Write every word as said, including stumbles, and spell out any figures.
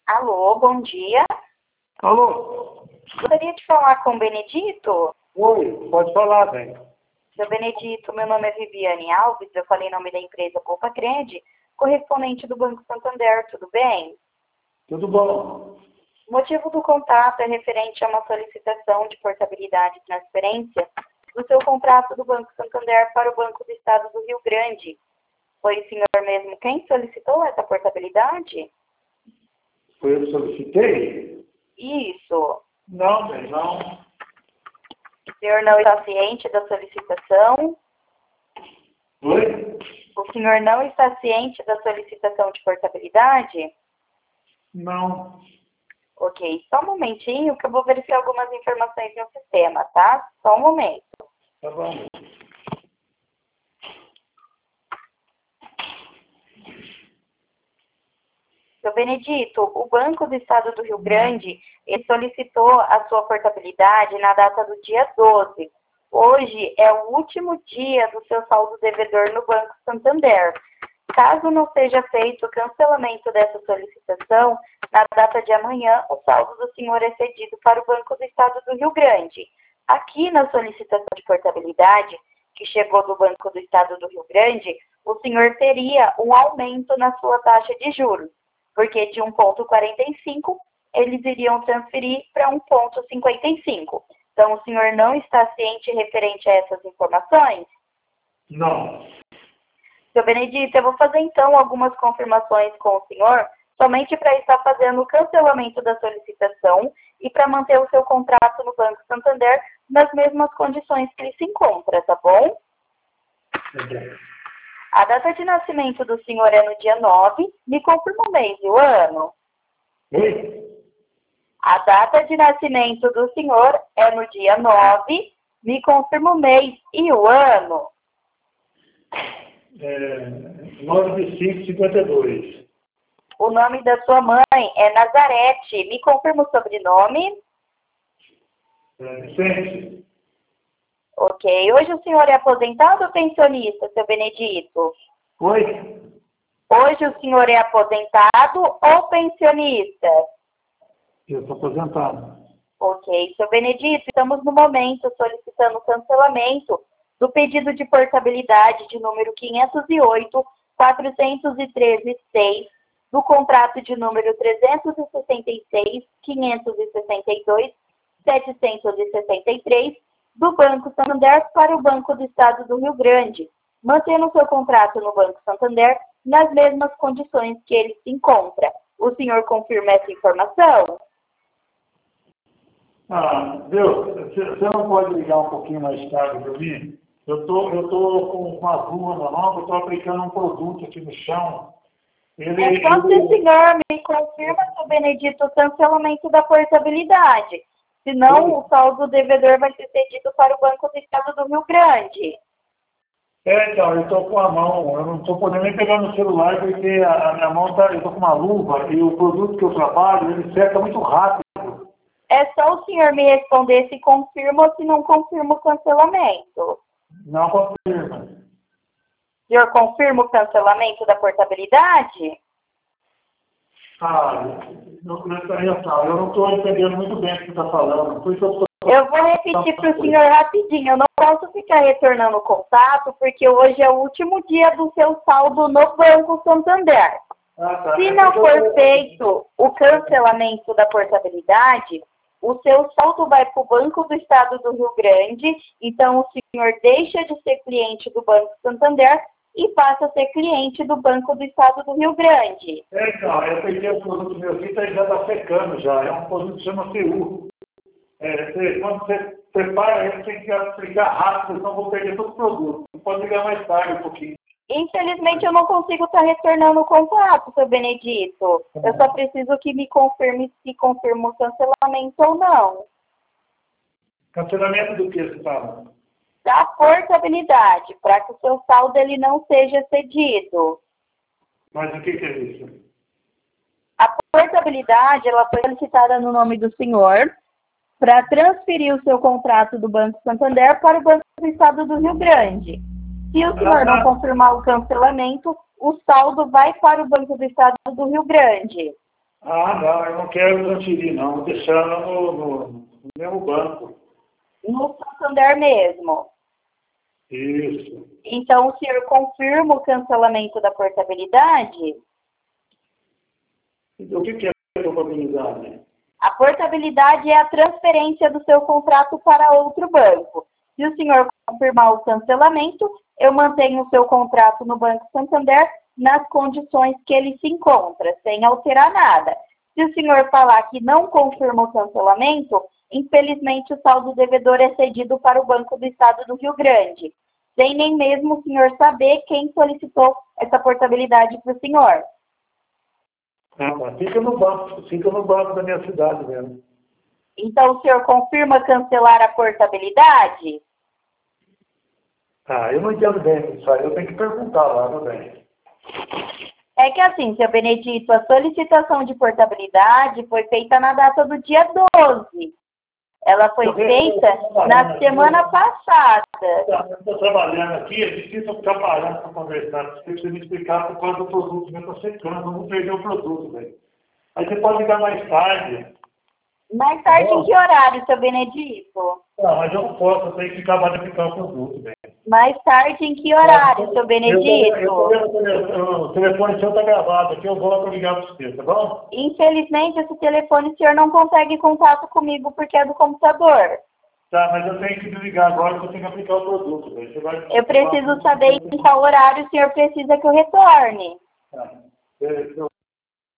Alô, bom dia. Alô? Gostaria de falar com o Benedito? Oi, pode falar, velho. Seu Benedito, meu nome é Viviane Alves, eu falei em nome da empresa Poupa Crede, correspondente do Banco Santander, tudo bem? Tudo bom? O motivo do contato é referente a uma solicitação de portabilidade e transferência do seu contrato do Banco Santander para o Banco do Estado do Rio Grande. Foi o senhor mesmo quem solicitou essa portabilidade? Foi eu que solicitei? Isso. Não, velho, não. O senhor não está ciente da solicitação? Oi? O senhor não está ciente da solicitação de portabilidade? Não. Ok, só um momentinho que eu vou verificar algumas informações no sistema, tá? Só um momento. Tá bom. Seu Benedito, o Banco do Estado do Rio Grande, ele solicitou a sua portabilidade na data do dia doze. Hoje é o último dia do seu saldo devedor no Banco Santander. Caso não seja feito o cancelamento dessa solicitação, na data de amanhã, o saldo do senhor é cedido para o Banco do Estado do Rio Grande. Aqui na solicitação de portabilidade, que chegou do Banco do Estado do Rio Grande, o senhor teria um aumento na sua taxa de juros, porque de um vírgula quarenta e cinco eles iriam transferir para um vírgula cinquenta e cinco. Então, o senhor não está ciente referente a essas informações? Não. Seu Benedito, eu vou fazer então algumas confirmações com o senhor, somente para estar fazendo o cancelamento da solicitação e para manter o seu contrato no Banco Santander nas mesmas condições que ele se encontra, tá bom? Tá bom. A data de nascimento do senhor é no dia nove, me confirma o mês e o ano. Oi? A data de nascimento do senhor é no dia nove, me confirma o mês e o ano. É, nove de cinco, cinquenta e dois. O nome da sua mãe é Nazarete, me confirma o sobrenome. É, Vicente? Ok. Hoje o senhor é aposentado ou pensionista, seu Benedito? Oi? Hoje o senhor é aposentado ou pensionista? Eu estou aposentado. Ok, seu Benedito, estamos no momento solicitando o cancelamento do pedido de portabilidade de número quinhentos e oito, quatrocentos e treze, seis, do contrato de número trezentos e sessenta e seis, quinhentos e sessenta e dois, setecentos e sessenta e três, do Banco Santander para o Banco do Estado do Rio Grande, mantendo seu contrato no Banco Santander nas mesmas condições que ele se encontra. O senhor confirma essa informação? Ah, viu? Você você não pode ligar um pouquinho mais tarde para mim? Eu tô, eu tô com uma luva na mão, eu estou aplicando um produto aqui no chão. Ele, É só se o ele... senhor me confirma, seu Benedito, o cancelamento da portabilidade. Senão, o saldo devedor vai ser cedido para o Banco do Estado do Rio Grande. É, então, eu estou com a mão, eu não estou podendo nem pegar no celular porque a, a minha mão está, eu estou com uma luva e o produto que eu trabalho, ele seca muito rápido. É só o senhor me responder se confirma ou se não confirma o cancelamento. Não confirma. O senhor confirma o cancelamento da portabilidade? Ah, eu, eu, eu não estou entendendo muito bem o que você está falando. Por isso eu, tô... Eu vou repetir para o senhor rapidinho. Eu não posso ficar retornando o contato, porque hoje é o último dia do seu saldo no Banco Santander. Ah, tá. Se não for feito o cancelamento da portabilidade, o seu saldo vai para o Banco do Estado do Rio Grande, então o senhor deixa de ser cliente do Banco Santander e passa a ser cliente do Banco do Estado do Rio Grande. É, então, eu peguei o produto meu aqui, ele já está secando já. É um produto que chama C U. É, você, quando você prepara ele, tem que aplicar rápido, senão eu vou perder todo o produto. Não pode ligar mais tarde um pouquinho. Infelizmente, eu não consigo estar retornando o contrato, seu Benedito. Eu só preciso que me confirme se confirma o cancelamento ou não. Cancelamento do que você fala? Da portabilidade, para que o seu saldo ele não seja cedido. Mas o que, que é isso? A portabilidade ela foi solicitada no nome do senhor para transferir o seu contrato do Banco Santander para o Banco do Estado do Rio Grande. Se o senhor não confirmar o cancelamento, o saldo vai para o Banco do Estado do Rio Grande. Ah, não, eu não quero transferir, não. Deixando no, no, no mesmo banco. No Santander mesmo. Isso. Então, o senhor confirma o cancelamento da portabilidade? Então, o que que é probabilidade? A portabilidade é a transferência do seu contrato para outro banco. Se o senhor confirmar o cancelamento, eu mantenho o seu contrato no Banco Santander nas condições que ele se encontra, sem alterar nada. Se o senhor falar que não confirma o cancelamento, infelizmente o saldo devedor é cedido para o Banco do Estado do Rio Grande, sem nem mesmo o senhor saber quem solicitou essa portabilidade para o senhor. Ah, mas fica no banco, fica no banco da minha cidade mesmo. Então, o senhor confirma cancelar a portabilidade? Ah, eu não entendo bem isso aí, eu tenho que perguntar lá no banco. É que assim, seu Benedito, a solicitação de portabilidade foi feita na data do dia doze. Ela foi feita na semana passada. Eu estou trabalhando aqui, é difícil eu ficar parando para conversar. Você precisa me explicar por causa do produto. Eu estou secando, eu vou perder o produto, velho. Aí você pode ligar mais tarde. Mais tarde em que horário, seu Benedito? Não, mas eu não posso, eu tenho que acabar de ficar o produto, velho. Mais tarde em que horário, seu Benedito? O telefone seu está gravado aqui, eu volto a ligar para você, tá bom? Infelizmente, esse telefone o senhor não consegue contato comigo porque é do computador. Tá, mas eu tenho que desligar agora porque eu tenho que aplicar o produto, velho. Você vai... Eu preciso saber em qual horário o senhor precisa que eu retorne. Tá. Eu, eu